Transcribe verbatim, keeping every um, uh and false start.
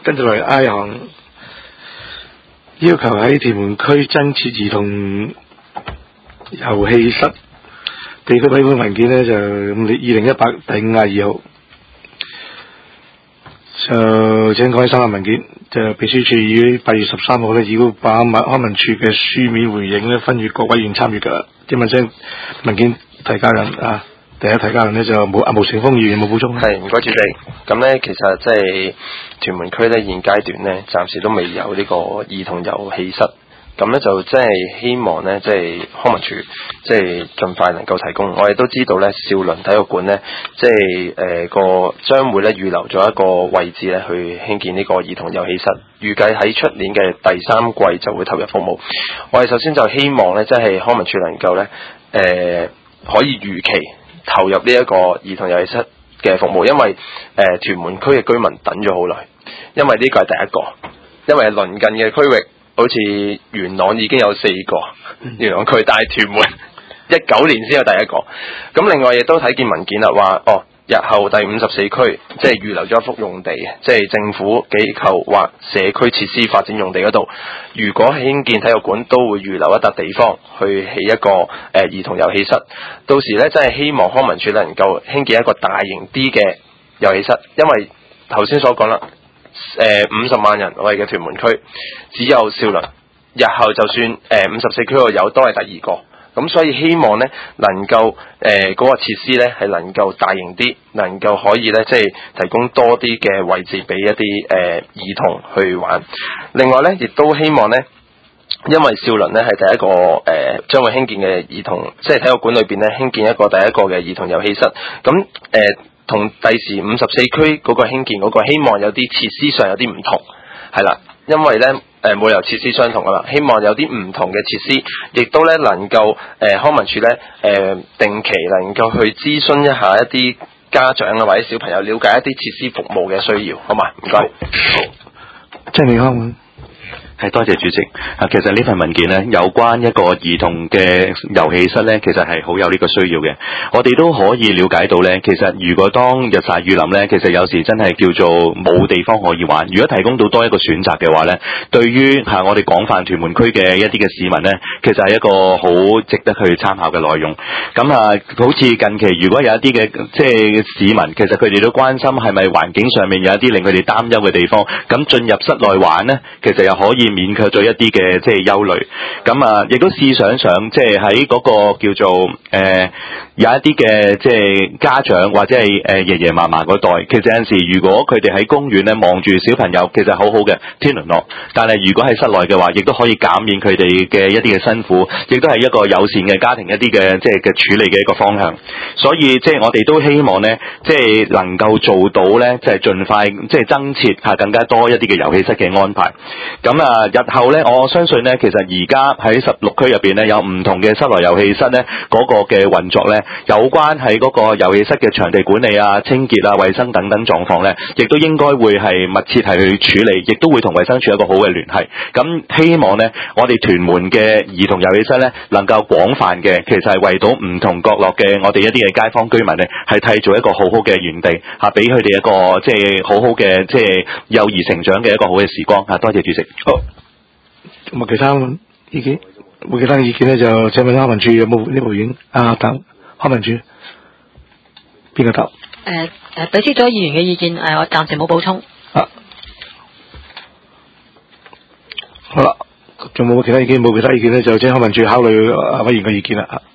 跟住嚟 I 行要求喺屯門區增設兒童遊戲室，地區委員會文件呢，就二零一八第五十二號，就請各位收下文件。就秘書處於八月十三號呢，已經把康文署嘅書面回應呢，分予各委員參閱噶啦。即問聲文件提交人啊，第一提交人呢，就冇阿毛成峰議員有冇補充？ 係，唔該主席。咁呢，其實即係屯門區呢，現階段呢，暫時都未有呢個兒童遊戲室。咁咧就即係希望咧，即係康文署即係盡快能夠提供。我哋都知道咧，兆麟體育館咧，即係誒個將會咧預留咗一個位置咧，去興建呢個兒童遊戲室。預計喺出年嘅第三季就會投入服務。我哋首先就希望咧，即係康文署能夠咧，誒、呃、可以如期投入呢一個兒童遊戲室嘅服務，因為誒、呃、屯門區嘅居民等咗好耐，因為呢個係第一個，因為鄰近嘅區域。好似元朗已經有四個元朗區，但係屯門一九年先有第一個。咁另外亦都睇見文件啦，話哦，日後第五十四區即係預留咗一幅用地，即係政府機構或社區設施發展用地嗰度，如果興建體育館，都會預留一笪地方去起一個誒、呃、兒童遊戲室。到時呢，真係希望康文署能夠興建一個大型啲嘅遊戲室，因為頭先所講啦。誒五十萬人我哋嘅屯門區只有兆麟，日後就算誒五十四區個有都係第二個，咁所以希望咧能夠誒嗰、呃那個設施咧係能夠大型啲，能夠可以咧即係提供多啲嘅位置俾一啲誒、呃、兒童去玩。另外咧亦都希望咧，因為兆麟咧係第一個誒將、呃、會興建嘅兒童，即係體育館裏邊咧興建一個第一個嘅兒童遊戲室，咁誒。呃同第時五十四區嗰個興建嗰個，希望有啲設施上有啲唔同，係啦，因為咧誒冇理由設施相同噶啦，希望有啲唔同嘅設施，亦都咧能夠誒、呃、康文署咧誒定期能夠去諮詢一下一啲家長啊或者小朋友，了解一啲設施服務嘅需要，好嘛？唔該。好， 即係你康文。 係多謝主席。啊，其實呢份文件呢，有關一個兒童嘅遊戲室呢，其實係好有呢個需要嘅。我哋都可以了解到呢，其實如果當日曬雨淋呢，其實有時真係叫做冇地方可以玩。如果提供到多一個選擇嘅話呢，對於嚇我哋廣泛屯門區嘅一啲嘅市民呢，其實係一個好值得去參考嘅內容。咁啊，好似近期如果有一啲嘅即係市民，其實佢哋都關心係咪環境上面有一啲令佢哋擔憂嘅地方，咁進入室內玩呢，其實又可以免卻咗一啲嘅即係憂慮，咁啊，亦都試想想，即係喺嗰個叫做誒、呃、有一啲嘅即係家長或者係誒爺爺嫲嫲嗰代，其實有陣時如果佢哋喺公園咧望住小朋友，其實好好嘅天倫樂，但係如果喺室內嘅話，亦都可以減免佢哋嘅一啲嘅辛苦，亦都係一個友善嘅家庭一啲嘅即係嘅處理嘅一個方向。所以即係我哋都希望咧，即係能夠做到咧，即係盡快即係增設下更加多一啲嘅遊戲室嘅安排。咁啊，日後咧，我相信咧，其實而家喺十六區入邊咧，有唔同嘅室內遊戲室咧，嗰個嘅運作咧，有關喺嗰個遊戲室嘅場地管理啊、清潔啊、衛生等等狀況咧，亦都應該會係密切係去處理，亦都會同衛生署一個好嘅聯繫。咁希望咧，我哋屯門嘅兒童遊戲室咧，能夠廣泛嘅，其實係為到唔同角落嘅我哋一啲嘅街坊居民咧，係締造一個好好嘅園地嚇，俾佢哋一個即係好好嘅即係幼兒成長嘅一個好嘅時光嚇。多謝主席。 好。冇其他意見，冇其他意見咧，就請問康文署有冇呢部院啊？答康文署邊個答？誒誒，俾出咗議員嘅意見，誒，我暫時冇補充。 啊，好啦，仲冇其他意見，冇其他意見咧，就請康文署考慮啊委員嘅意見啦。